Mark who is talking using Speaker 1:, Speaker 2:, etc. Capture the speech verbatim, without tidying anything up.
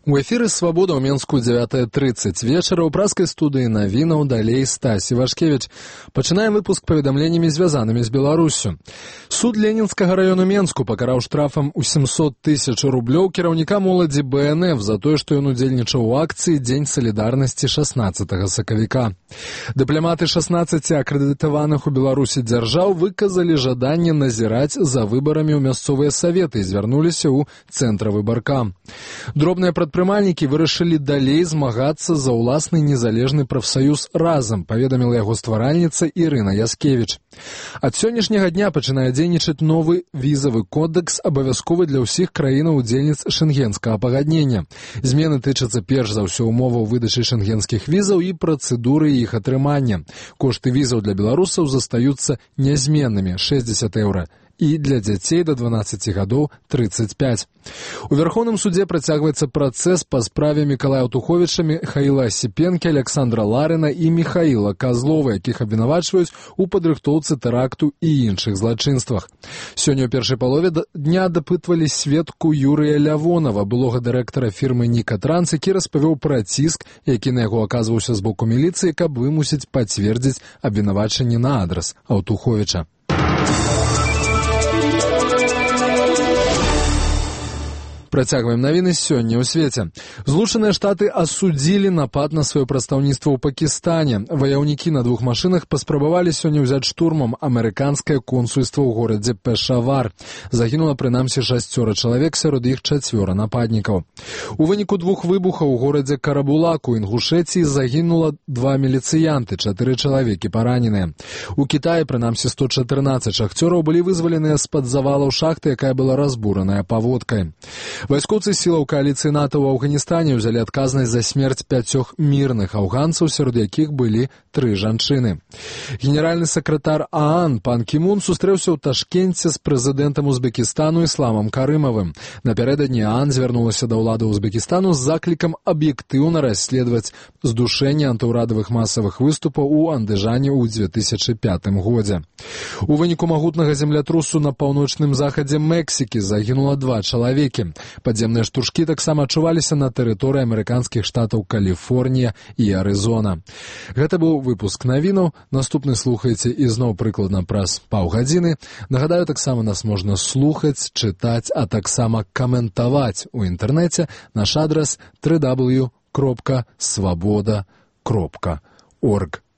Speaker 1: У эфіры «Свабода» ў Менску дзевятая трыццаць вечара ў праскай студыі навінаў далей Стась Івашкевіч. Пачынаем выпуск паведамленнямі, звязанымі з Беларуссю. Суд Ленінскага раёну Менску пакараў штрафам у семьсот тысяч рублёў кіраўніка моладзі бэ эн эф за тое, што ён удзельнічаў у акцыі «Дзень салідарнасці» шаснаццатага сакавіка. Дыпламаты шаснаццаці акрэдытаваных у Беларусі дзяржаў выказалі жаданне назіраць за выбарамі ў мясцовыя саветы і звярнуліся ў цэнтр выбарка. Дробныя прадпрымальнікі вырашылі далей змагацца за ўласны незалежны прафсаюз «Разам», паведаміла яго стваральніца Ірына Яскевіч. Ад сённяшняга дня пачынае дзейнічаць новы візавы кодекс, абавязковы для ўсіх краінаў-удзельніц шэнгенскага пагаднення. Змены тычацца перш за ўсё умоваў выдачы шэнгенскіх візаў і працэдуры іх атрымання. Кошты візаў для беларусаў застаюцца нязменнымі – шэсцьдзесят еўра. І для дзяцей да дванаццаці гадоў трыццаць пяць. У Верховным суде працягваецца працэс па справе Мікалая Туховіча, Михаіла Асіпенкі, Александра Ларына і Михаіла Казлова, якіх абвінавачваюць у падрыхтоўцы тэракту і іншых злачынствах. Сёння ў першай палове дня дапытвалі сведку Юрыя Лявонова, былога дырэктара фірмы «Ніка Транс», які распавёў пра ціск, які на яго аказваўся з боку міліцыі, каб вымусіць пацвердзіць абвінавачанне на адрас Аўтуховіча. Працягваем навіны сёння ў свеце. Злучаныя Штаты асудзілі напад на сваё прадстаўніцтва ў Пакістане. Ваяўнікі на двух машынах паспрабавалі сёння ўзяць штурмам амерыканскае консульства ў горадзе Пешавар. Загінула прынамсі шасцёра чалавек, сярод іх чацвёра нападнікаў. У выніку двух выбухаў у горадзе Карабулак у Інгушэцыі загінула два міліцыянты, чатыры чалавекі параненыя. У Кітаі прынамсі сто чатырнаццаць шахцёраў былі вызваленыя з-пад завалаў шахты, якая была разбураная паводкай. Вайскоўцы сілаў кааліцыі НАТО ў Афганістане ўзялі адказнасць за смерць пяцёх мірных афганцаў, сярод якіх былі тры жанчыны. Генеральны сакратар ААН пан Кімун сустрэўся ў Ташкенце з прэзідэнтам Узбекістану Ісламам Карымавым. Напярэдадні ААН звярнулася да ўлады Узбекістану з заклікам аб'ектыўна расследаваць здушэнне антыўрадавых масавых выступаў у Андыжане ў дзве тысячы пятым годзе. У выніку магутнага землятрусу на паўночным захадзе Мексікі загінула два чалавекі. Падземныя штуршкі таксама адчуваліся на тэрыторыі амерыканскіх штатаў Каліфорнія і Арызона. Гэта быў выпуск навінаў. Наступны слухайце ізноў прыкладна праз паўгадзіны. Нагадаю, таксама нас можна слухаць, чытаць, а таксама каментаваць у інтэрнэце. Наш адрас дабл ю дабл ю дабл ю кропка свабода кропка орг.